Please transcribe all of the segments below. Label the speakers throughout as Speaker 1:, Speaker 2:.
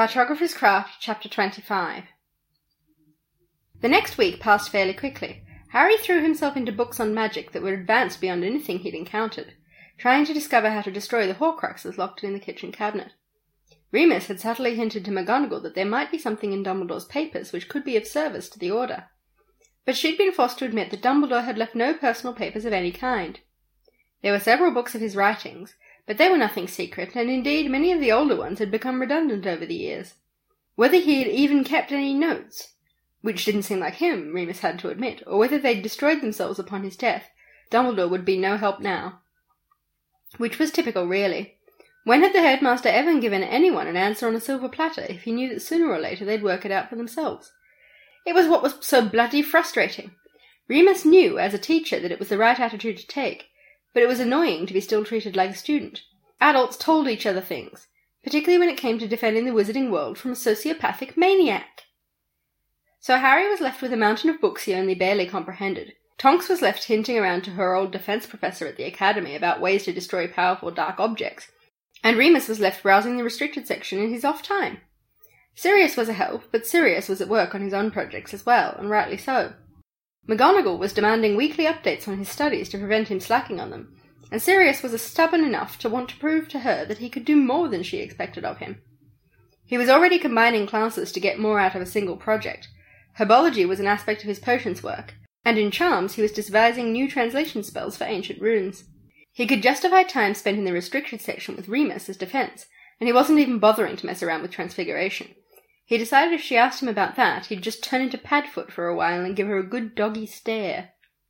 Speaker 1: Cartographer's Craft, Chapter 25. The next week passed fairly quickly. Harry threw himself into books on magic that were advanced beyond anything he'd encountered, trying to discover how to destroy the Horcruxes locked in the kitchen cabinet. Remus had subtly hinted to McGonagall that there might be something in Dumbledore's papers which could be of service to the Order, but she'd been forced to admit that Dumbledore had left no personal papers of any kind. There were several books of his writings, but they were nothing secret, and indeed many of the older ones had become redundant over the years. Whether he had even kept any notes, which didn't seem like him, Remus had to admit, or whether they'd destroyed themselves upon his death, Dumbledore would be no help now. Which was typical, really. When had the headmaster ever given anyone an answer on a silver platter if he knew that sooner or later they'd work it out for themselves? It was what was so bloody frustrating. Remus knew, as a teacher, that it was the right attitude to take, but it was annoying to be still treated like a student. Adults told each other things, particularly when it came to defending the wizarding world from a sociopathic maniac. So Harry was left with a mountain of books he only barely comprehended. Tonks was left hinting around to her old defense professor at the academy about ways to destroy powerful dark objects, and Remus was left browsing the restricted section in his off time. Sirius was a help, but Sirius was at work on his own projects as well, and rightly so. McGonagall was demanding weekly updates on his studies to prevent him slacking on them, and Sirius was stubborn enough to want to prove to her that he could do more than she expected of him. He was already combining classes to get more out of a single project. Herbology was an aspect of his potions work, and in charms he was devising new translation spells for ancient runes. He could justify time spent in the restricted section with Remus as defense, and he wasn't even bothering to mess around with transfiguration. He decided if she asked him about that, he'd just turn into Padfoot for a while and give her a good doggy stare.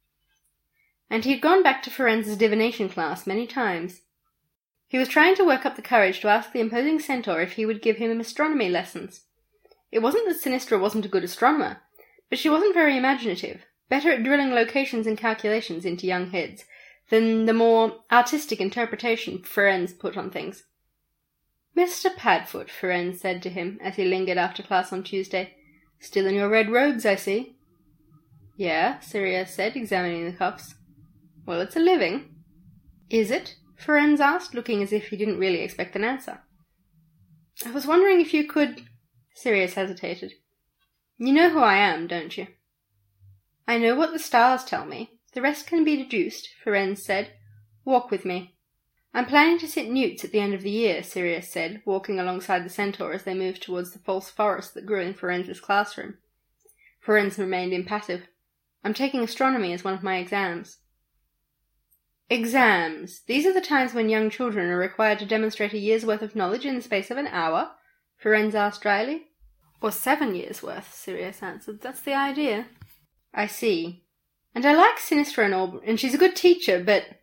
Speaker 1: And he'd gone back to Firenze's divination class many times. He was trying to work up the courage to ask the imposing centaur if he would give him astronomy lessons. It wasn't that Sinistra wasn't a good astronomer, but she wasn't very imaginative, better at drilling locations and calculations into young heads than the more artistic interpretation Firenze put on things. "Mr. Padfoot," Firenze said to him as he lingered after class on Tuesday. "Still in your red robes, I see." "Yeah," Sirius said, examining the cuffs. "Well, it's a living." "Is it?" Firenze asked, looking as if he didn't really expect an answer. "I was wondering if you could—" Sirius hesitated. "You know who I am, don't you?" "I know what the stars tell me. The rest can be deduced," Firenze said. "Walk with me." "I'm planning to sit newts at the end of the year," Sirius said, walking alongside the centaur as they moved towards the false forest that grew in Firenze's classroom. Firenze remained impassive. "I'm taking astronomy as one of my exams." "Exams. These are the times when young children are required to demonstrate a year's worth of knowledge in the space of an hour?" Firenze asked dryly. "Or 7 years' worth," Sirius answered. "That's the idea." "I see. And I like Sinistra and all, and she's a good teacher, but—"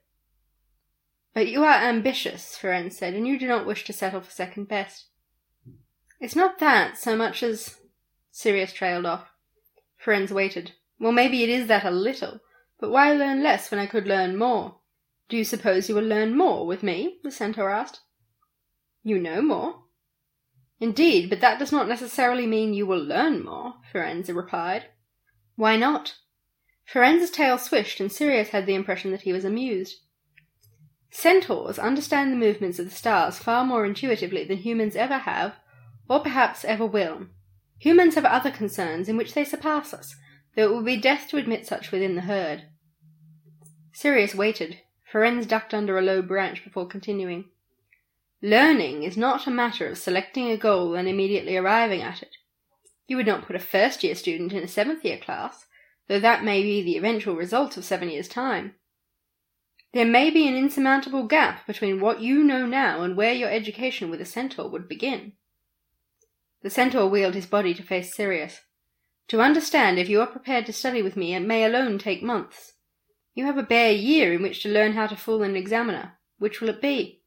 Speaker 1: "But you are ambitious," Firenze said, "and you do not wish to settle for second best." "It's not that, so much as—" Sirius trailed off. Firenze waited. "Well, maybe it is that a little, but why learn less when I could learn more?" "Do you suppose you will learn more with me?" the centaur asked. "You know more." "Indeed, but that does not necessarily mean you will learn more," Firenze replied. "Why not?" Firenze's tail swished, and Sirius had the impression that he was amused. "Centaurs understand the movements of the stars far more intuitively than humans ever have, or perhaps ever will. Humans have other concerns in which they surpass us, though it would be death to admit such within the herd." Sirius waited. Firenze ducked under a low branch before continuing. "Learning is not a matter of selecting a goal and immediately arriving at it. You would not put a first-year student in a seventh-year class, though that may be the eventual result of 7 years' time. There may be an insurmountable gap between what you know now and where your education with a centaur would begin." The centaur wheeled his body to face Sirius. "To understand if you are prepared to study with me, it may alone take months. You have a bare year in which to learn how to fool an examiner. Which will it be?"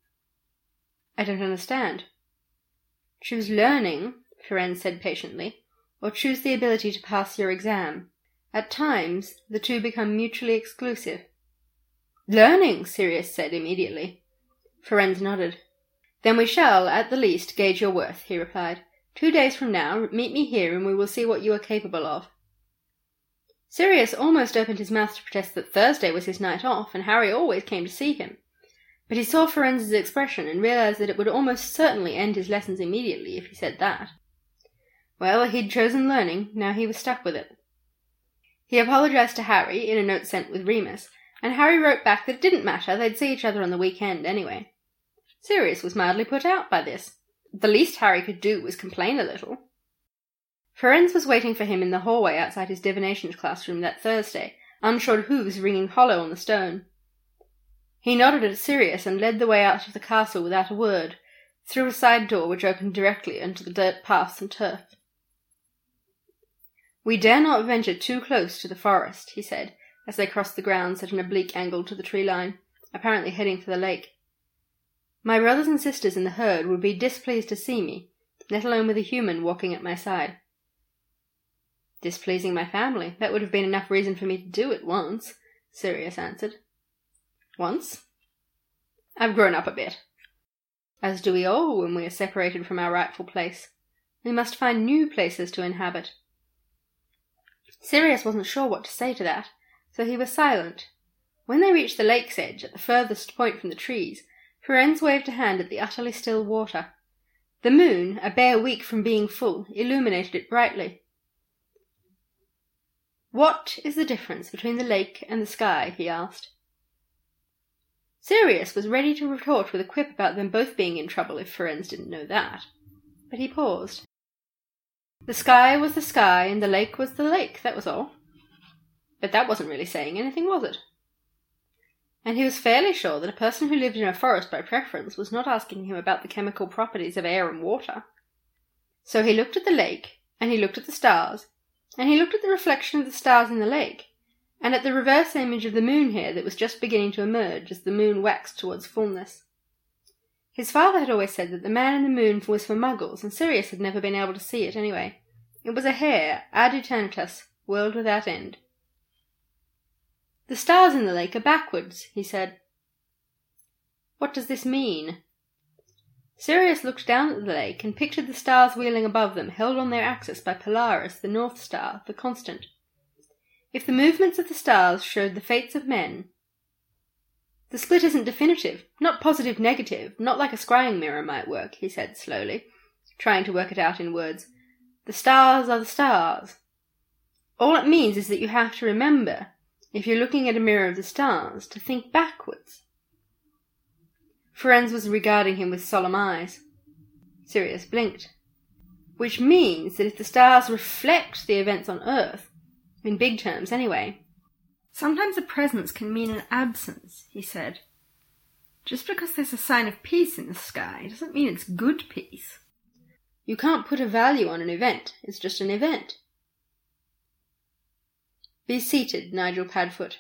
Speaker 1: "I don't understand." "Choose learning," Firenze said patiently, "or choose the ability to pass your exam. At times, the two become mutually exclusive." "Learning," Sirius said immediately. Firenze nodded. "Then we shall, at the least, gauge your worth," he replied. 2 days from now, meet me here and we will see what you are capable of." Sirius almost opened his mouth to protest that Thursday was his night off, and Harry always came to see him. But he saw Firenz's expression and realized that it would almost certainly end his lessons immediately if he said that. Well, he'd chosen learning, now he was stuck with it. He apologized to Harry in a note sent with Remus, and Harry wrote back that it didn't matter, they'd see each other on the weekend anyway. Sirius was mildly put out by this. The least Harry could do was complain a little. Firenze was waiting for him in the hallway outside his divinations classroom that Thursday, unshod hooves ringing hollow on the stone. He nodded at Sirius and led the way out of the castle without a word, through a side door which opened directly into the dirt paths and turf. "We dare not venture too close to the forest," he said, as they crossed the grounds at an oblique angle to the tree line, apparently heading for the lake. "My brothers and sisters in the herd would be displeased to see me, let alone with a human walking at my side." "Displeasing my family, that would have been enough reason for me to do it once," Sirius answered. "Once? I've grown up a bit. As do we all when we are separated from our rightful place. We must find new places to inhabit." Sirius wasn't sure what to say to that, so he was silent. When they reached the lake's edge, at the furthest point from the trees, Firenze waved a hand at the utterly still water. The moon, a bare week from being full, illuminated it brightly. "What is the difference between the lake and the sky?" he asked. Sirius was ready to retort with a quip about them both being in trouble if Firenze didn't know that, but he paused. The sky was the sky and the lake was the lake, that was all. But that wasn't really saying anything, was it? And he was fairly sure that a person who lived in a forest by preference was not asking him about the chemical properties of air and water. So he looked at the lake, and he looked at the stars, and he looked at the reflection of the stars in the lake, and at the reverse image of the moon here that was just beginning to emerge as the moon waxed towards fullness. His father had always said that the man in the moon was for muggles, and Sirius had never been able to see it anyway. It was a hair, ad eternitas, world without end. "The stars in the lake are backwards," he said. "What does this mean?" Sirius looked down at the lake and pictured the stars wheeling above them, held on their axis by Polaris, the North Star, the constant. If the movements of the stars showed the fates of men— "The split isn't definitive, not positive-negative, not like a scrying mirror might work," he said slowly, trying to work it out in words. "The stars are the stars. All it means is that you have to remember, if you're looking at a mirror of the stars, to think backwards." Firenze was regarding him with solemn eyes. Sirius blinked. "Which means that if the stars reflect the events on Earth, in big terms anyway, sometimes a presence can mean an absence," he said. "Just because there's a sign of peace in the sky doesn't mean it's good peace. You can't put a value on an event, it's just an event." "Be seated, Nigel Padfoot."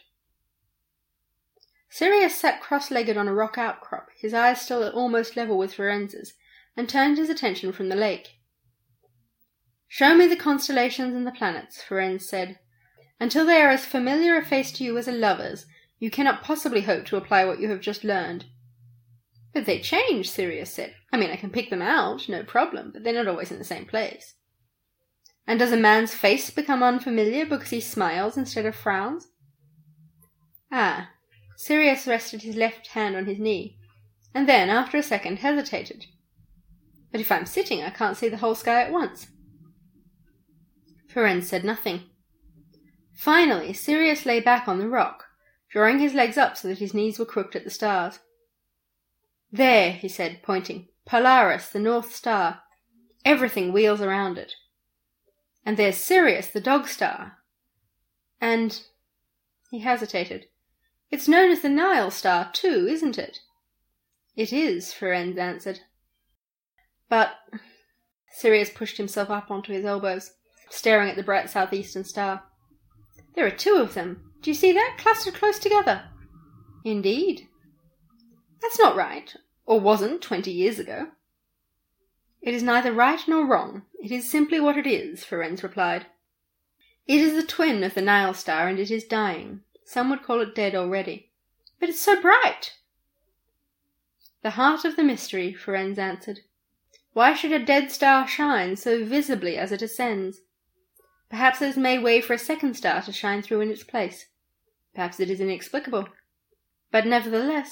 Speaker 1: Sirius sat cross-legged on a rock outcrop, his eyes still almost level with Firenze's, and turned his attention from the lake. "Show me the constellations and the planets," Firenze said. "Until they are as familiar a face to you as a lover's, you cannot possibly hope to apply what you have just learned." "But they change," Sirius said. "I mean, I can pick them out, no problem, but they're not always in the same place." "And does a man's face become unfamiliar because he smiles instead of frowns?" "Ah." Sirius rested his left hand on his knee, and then, after a second, hesitated. "But if I'm sitting, I can't see the whole sky at once." Firenze said nothing. Finally, Sirius lay back on the rock, drawing his legs up so that his knees were crooked at the stars. "There," he said, pointing. "Polaris, the North Star. Everything wheels around it. And there's Sirius, the Dog Star. And—" he hesitated. "It's known as the Nile Star, too, isn't it?" "It is," Firenze answered. "But—" Sirius pushed himself up onto his elbows, staring at the bright southeastern star. "There are two of them. Do you see that, clustered close together?" "Indeed." "That's not right, or wasn't 20 years ago." "It is neither right nor wrong. It is simply what it is," Firenze replied. "It is the twin of the Nile Star, and it is dying. Some would call it dead already." "But it's so bright." "The heart of the mystery," Firenze answered. "Why should a dead star shine so visibly as it ascends? Perhaps it has made way for a second star to shine through in its place. Perhaps it is inexplicable. But nevertheless,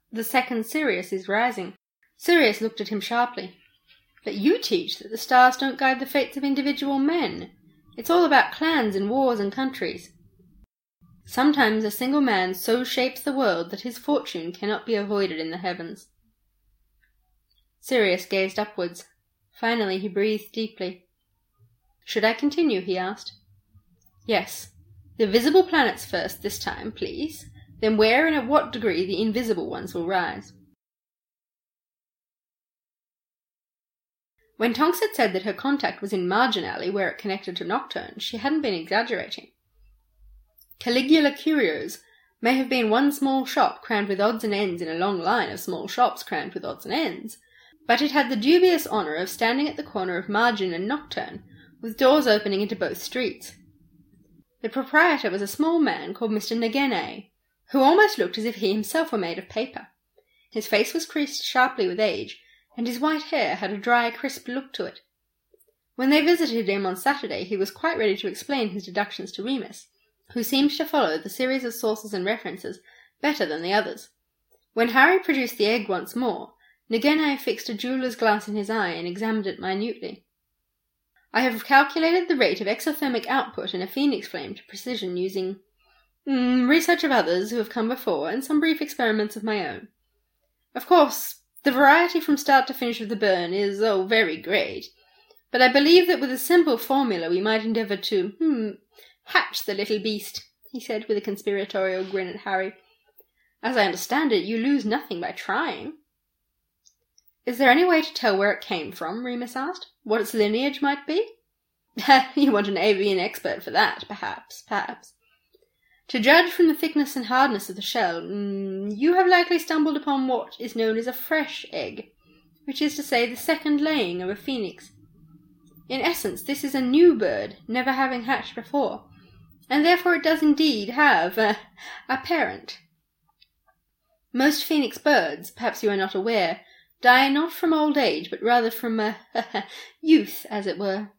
Speaker 1: the second Sirius is rising. Sirius looked at him sharply. But you teach that the stars don't guide the fates of individual men. It's all about clans and wars and countries. Sometimes a single man so shapes the world that his fortune cannot be avoided in the heavens. Sirius gazed upwards. Finally he breathed deeply. Should I continue? He asked. Yes. The visible planets first this time, please. Then where and at what degree the invisible ones will rise. When Tonks had said that her contact was in Margin Alley where it connected to Nocturne, she hadn't been exaggerating. Caligula Curios may have been one small shop crammed with odds and ends in a long line of small shops crammed with odds and ends, but it had the dubious honour of standing at the corner of Margin and Nocturne, with doors opening into both streets. The proprietor was a small man called Mr. Nagene, who almost looked as if he himself were made of paper. His face was creased sharply with age, and his white hair had a dry, crisp look to it. When they visited him on Saturday, he was quite ready to explain his deductions to Remus, who seemed to follow the series of sources and references better than the others. When Harry produced the egg once more, Nagene fixed a jeweller's glass in his eye and examined it minutely. I have calculated the rate of exothermic output in a phoenix flame to precision using research of others who have come before and some brief experiments of my own. Of course, the variety from start to finish of the burn is, very great, but I believe that with a simple formula we might endeavour to, hatch the little beast, he said with a conspiratorial grin at Harry. As I understand it, you lose nothing by trying. Is there any way to tell where it came from? Remus asked. What its lineage might be? You want an avian expert for that, perhaps. To judge from the thickness and hardness of the shell, you have likely stumbled upon what is known as a fresh egg, which is to say the second laying of a phoenix. In essence, this is a new bird, never having hatched before, and therefore it does indeed have a parent. Most phoenix birds, perhaps you are not aware, die not from old age, but rather from youth, as it were.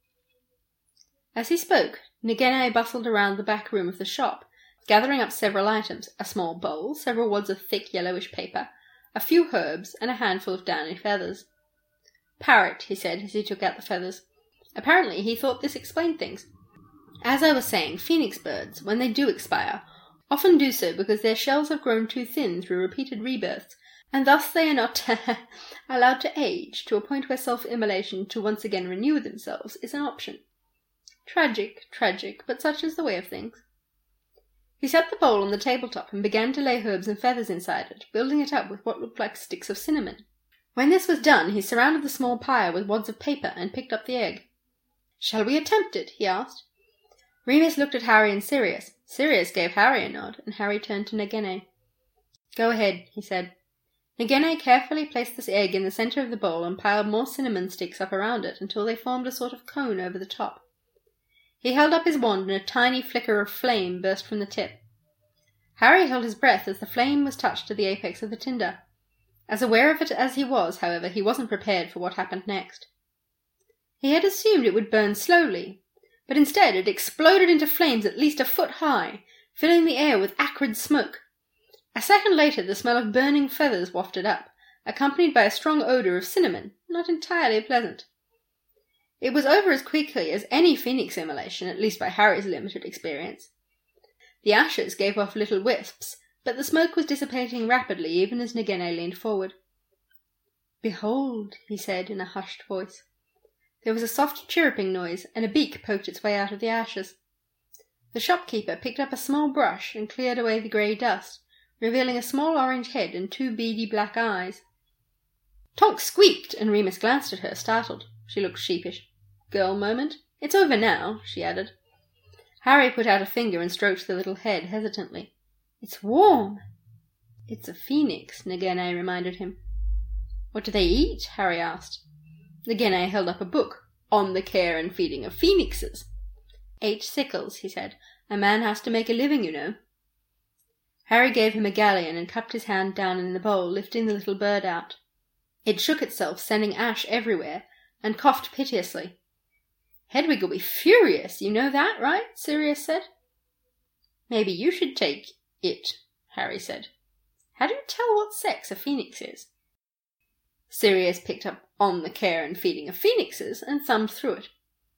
Speaker 1: As he spoke, Nagene bustled around the back room of the shop, gathering up several items, a small bowl, several wads of thick yellowish paper, a few herbs, and a handful of downy feathers. Parrot, he said, as he took out the feathers. Apparently he thought this explained things. As I was saying, phoenix birds, when they do expire, often do so because their shells have grown too thin through repeated rebirths, and thus they are not allowed to age to a point where self-immolation to once again renew themselves is an option. Tragic, but such is the way of things. He set the bowl on the tabletop and began to lay herbs and feathers inside it, building it up with what looked like sticks of cinnamon. When this was done, he surrounded the small pyre with wads of paper and picked up the egg. "Shall we attempt it?" he asked. Remus looked at Harry and Sirius. Sirius gave Harry a nod, and Harry turned to Nagene. "Go ahead," he said. Nagene carefully placed this egg in the centre of the bowl and piled more cinnamon sticks up around it until they formed a sort of cone over the top. He held up his wand and a tiny flicker of flame burst from the tip. Harry held his breath as the flame was touched to the apex of the tinder. As aware of it as he was, however, he wasn't prepared for what happened next. He had assumed it would burn slowly, but instead it exploded into flames at least a foot high, filling the air with acrid smoke. A second later the smell of burning feathers wafted up, accompanied by a strong odour of cinnamon, not entirely pleasant. It was over as quickly as any phoenix immolation, at least by Harry's limited experience. The ashes gave off little wisps, but the smoke was dissipating rapidly even as Nagene leaned forward. "Behold," he said in a hushed voice. There was a soft chirruping noise, and a beak poked its way out of the ashes. The shopkeeper picked up a small brush and cleared away the grey dust, revealing a small orange head and two beady black eyes. Tonks squeaked, and Remus glanced at her, startled. She looked sheepish. "Girl moment? It's over now," she added. Harry put out a finger and stroked the little head hesitantly. "It's warm." "It's a phoenix," Nagene reminded him. "What do they eat?" Harry asked. Nagene held up a book, On the Care and Feeding of Phoenixes. "8 sickles," he said. "A man has to make a living, you know." Harry gave him a galleon and cupped his hand down in the bowl, lifting the little bird out. It shook itself, sending ash everywhere, and coughed piteously. "Hedwig will be furious, you know that, right?" Sirius said. "Maybe you should take it," Harry said. How do you tell what sex a phoenix is? Sirius picked up On the Care and Feeding of Phoenixes and thumbed through it.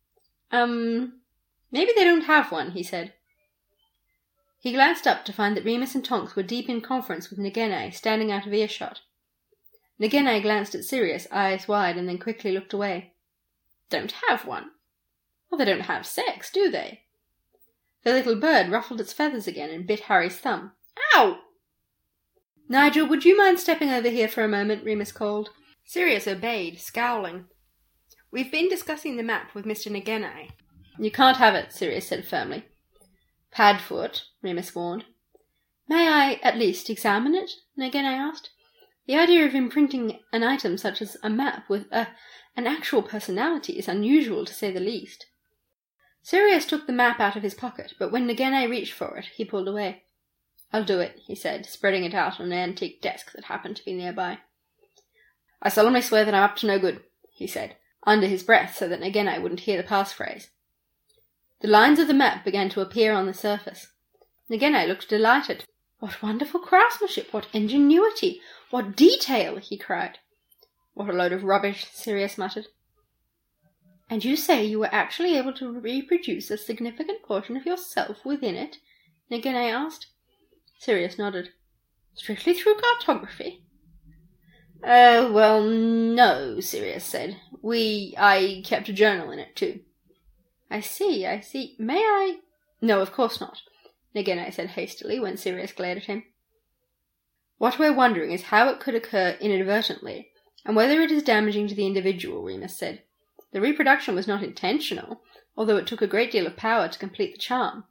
Speaker 1: Maybe they don't have one, he said. He glanced up to find that Remus and Tonks were deep in conference with Nagene, standing out of earshot. Nagene glanced at Sirius, eyes wide, and then quickly looked away. Don't have one? Well, they don't have sex, do they? The little bird ruffled its feathers again and bit Harry's thumb. Ow! Nigel, would you mind stepping over here for a moment? Remus called. Sirius obeyed, scowling. We've been discussing the map with Mr. Nagene. You can't have it, Sirius said firmly. Padfoot, Remus warned. May I at least examine it? Nagene asked. The idea of imprinting an item such as a map with an actual personality is unusual, to say the least. Sirius took the map out of his pocket, but when Nagene reached for it, he pulled away. I'll do it, he said, spreading it out on an antique desk that happened to be nearby. I solemnly swear that I'm up to no good, he said, under his breath so that Nagene wouldn't hear the passphrase. The lines of the map began to appear on the surface. Nagene looked delighted. What wonderful craftsmanship! What ingenuity! What detail! He cried. What a load of rubbish, Sirius muttered. And you say you were actually able to reproduce a significant portion of yourself within it? Nagene asked. Sirius nodded. Strictly through cartography? Well, no, Sirius said. I kept a journal in it, too. I see. May I? No, of course not, Nagene said hastily when Sirius glared at him. What we're wondering is how it could occur inadvertently, and whether it is damaging to the individual, Remus said. The reproduction was not intentional, although it took a great deal of power to complete the charm.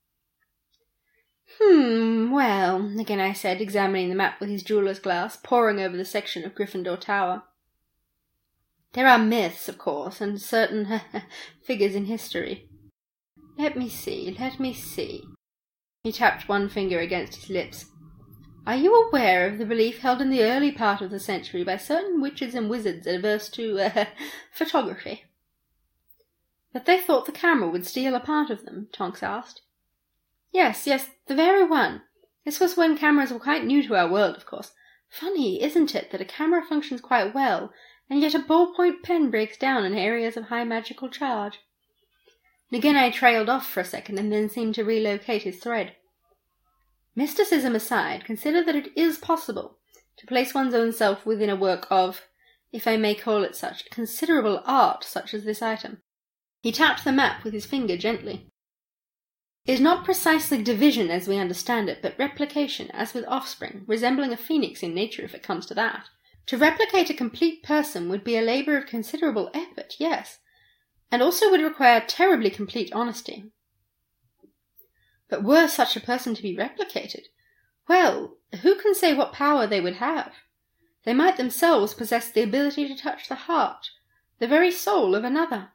Speaker 1: Well, Nagene said, examining the map with his jeweller's glass, poring over the section of Gryffindor Tower. There are myths, of course, and certain figures in history. Let me see. He tapped one finger against his lips. Are you aware of the belief held in the early part of the century by certain witches and wizards averse to, photography? That they thought the camera would steal a part of them? Tonks asked. Yes, the very one. This was when cameras were quite new to our world, of course. Funny, isn't it, that a camera functions quite well, and yet a ballpoint pen breaks down in areas of high magical charge? Nagene trailed off for a second and then seemed to relocate his thread. Mysticism aside, consider that it is possible to place one's own self within a work of, if I may call it such, considerable art such as this item. He tapped the map with his finger gently. It is not precisely division as we understand it, but replication, as with offspring, resembling a phoenix in nature if it comes to that. To replicate a complete person would be a labour of considerable effort, yes, and also would require terribly complete honesty. But were such a person to be replicated, well, who can say what power they would have? They might themselves possess the ability to touch the heart, the very soul of another.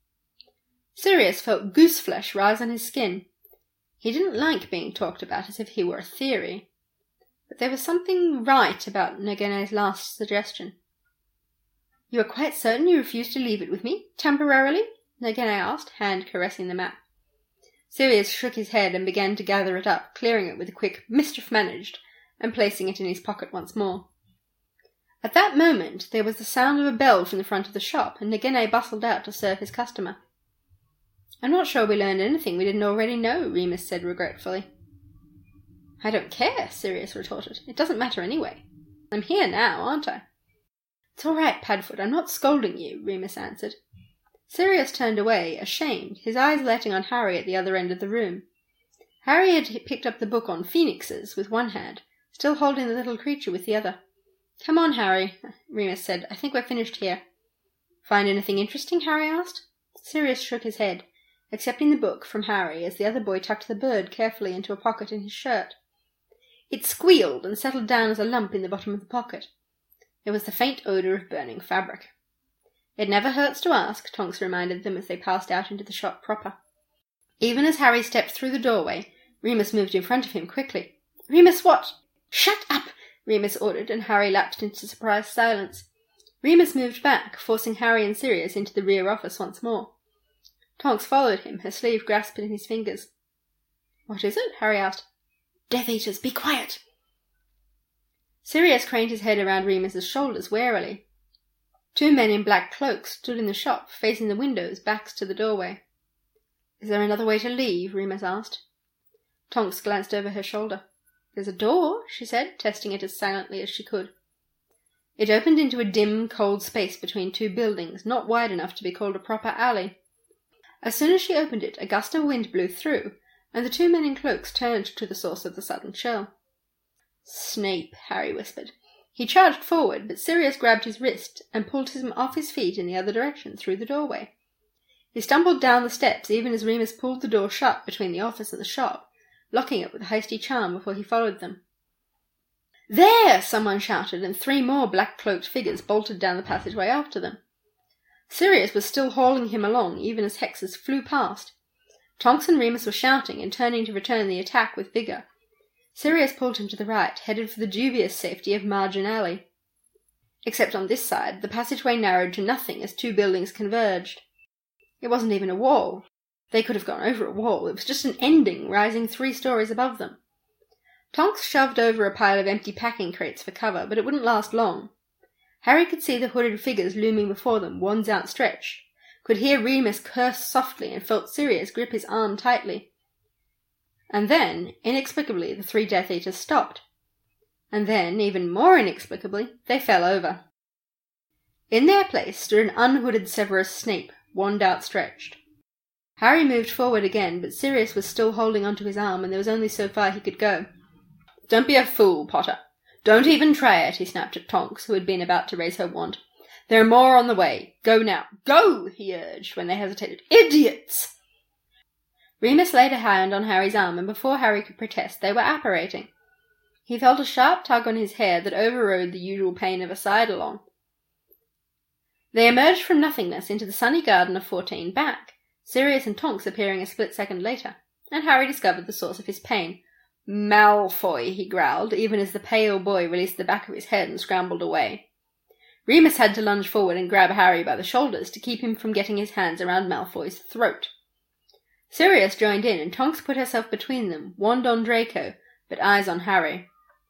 Speaker 1: Sirius felt goose-flesh rise on his skin. He didn't like being talked about as if he were a theory. But there was something right about Nagene's last suggestion. You are quite certain you refuse to leave it with me, temporarily? Nagene asked, hand caressing the map. Sirius shook his head and began to gather it up, clearing it with a quick mischief managed, and placing it in his pocket once more. At that moment there was the sound of a bell from the front of the shop, and Nagene bustled out to serve his customer. I'm not sure we learned anything we didn't already know, Remus said regretfully. I don't care, Sirius retorted. It doesn't matter anyway. I'm here now, aren't I? It's all right, Padfoot, I'm not scolding you, Remus answered. Sirius turned away, ashamed, his eyes lighting on Harry at the other end of the room. Harry had picked up the book on phoenixes with one hand, still holding the little creature with the other. Come on, Harry, Remus said. I think we're finished here. Find anything interesting? Harry asked. Sirius shook his head, accepting the book from Harry as the other boy tucked the bird carefully into a pocket in his shirt. It squealed and settled down as a lump in the bottom of the pocket. There was the faint odour of burning fabric. It never hurts to ask, Tonks reminded them as they passed out into the shop proper. Even as Harry stepped through the doorway, Remus moved in front of him quickly. Remus, what? Shut up, Remus ordered, and Harry lapsed into surprised silence. Remus moved back, forcing Harry and Sirius into the rear office once more. Tonks followed him, her sleeve grasped in his fingers. What is it? Harry asked. Death Eaters, be quiet! Sirius craned his head around Remus's shoulders warily. 2 men in black cloaks stood in the shop, facing the windows, backs to the doorway. "Is there another way to leave?" Remus asked. Tonks glanced over her shoulder. "There's a door," she said, testing it as silently as she could. It opened into a dim, cold space between 2 buildings, not wide enough to be called a proper alley. As soon as she opened it, a gust of wind blew through, and the 2 men in cloaks turned to the source of the sudden chill. "Snape," Harry whispered. He charged forward, but Sirius grabbed his wrist and pulled him off his feet in the other direction, through the doorway. He stumbled down the steps even as Remus pulled the door shut between the office and the shop, locking it with a hasty charm before he followed them. "There!" someone shouted, and 3 more black-cloaked figures bolted down the passageway after them. Sirius was still hauling him along, even as hexes flew past. Tonks and Remus were shouting and turning to return the attack with vigour. Sirius pulled him to the right, headed for the dubious safety of Margin Alley. Except on this side, the passageway narrowed to nothing as 2 buildings converged. It wasn't even a wall. They could have gone over a wall. It was just an ending rising 3 stories above them. Tonks shoved over a pile of empty packing crates for cover, but it wouldn't last long. Harry could see the hooded figures looming before them, wands outstretched, could hear Remus curse softly, and felt Sirius grip his arm tightly. And then, inexplicably, the 3 Death Eaters stopped. And then, even more inexplicably, they fell over. In their place stood an unhooded Severus Snape, wand outstretched. Harry moved forward again, but Sirius was still holding onto his arm, and there was only so far he could go. "Don't be a fool, Potter. Don't even try it," he snapped at Tonks, who had been about to raise her wand. "There are more on the way. Go now. Go!" he urged, when they hesitated. "Idiots!" Remus laid a hand on Harry's arm, and before Harry could protest, they were apparating. He felt a sharp tug on his hair that overrode the usual pain of a side-along. They emerged from nothingness into the sunny garden of 14 back, Sirius and Tonks appearing a split second later, and Harry discovered the source of his pain. "Malfoy," he growled, even as the pale boy released the back of his head and scrambled away. Remus had to lunge forward and grab Harry by the shoulders to keep him from getting his hands around Malfoy's throat. Sirius joined in, and Tonks put herself between them, wand on Draco, but eyes on Harry.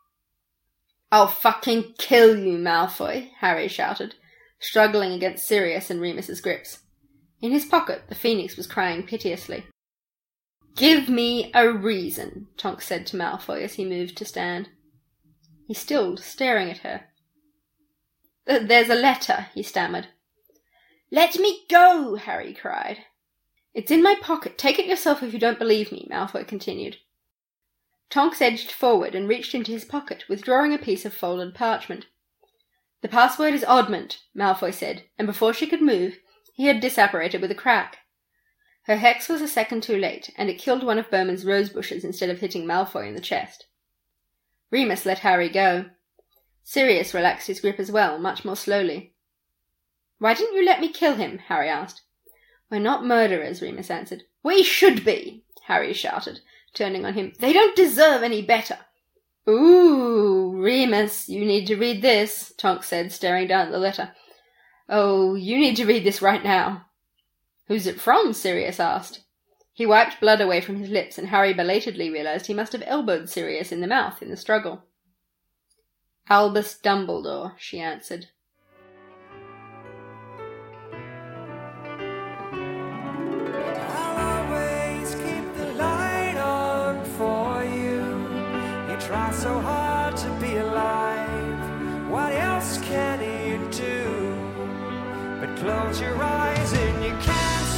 Speaker 1: "I'll fucking kill you, Malfoy," Harry shouted, struggling against Sirius and Remus's grips. In his pocket, the Phoenix was crying piteously. "Give me a reason," Tonks said to Malfoy as he moved to stand. He stilled, staring at her. "There's a letter," he stammered. "Let me go!" Harry cried. "It's in my pocket. Take it yourself if you don't believe me," Malfoy continued. Tonks edged forward and reached into his pocket, withdrawing a piece of folded parchment. "The password is oddment," Malfoy said, and before she could move, he had disapparated with a crack. Her hex was a second too late, and it killed one of Bowman's rose bushes instead of hitting Malfoy in the chest. Remus let Harry go. Sirius relaxed his grip as well, much more slowly. "Why didn't you let me kill him?" Harry asked. "We're not murderers," Remus answered. "We should be," Harry shouted, turning on him. "They don't deserve any better." "Ooh, Remus, you need to read this," Tonks said, staring down at the letter. "Oh, you need to read this right now." "Who's it from?" Sirius asked. He wiped blood away from his lips, and Harry belatedly realized he must have elbowed Sirius in the mouth in the struggle. "Albus Dumbledore," she answered.
Speaker 2: I'll always keep the light on for you. You try so hard to be alive. What else can you do but close your eyes and you can't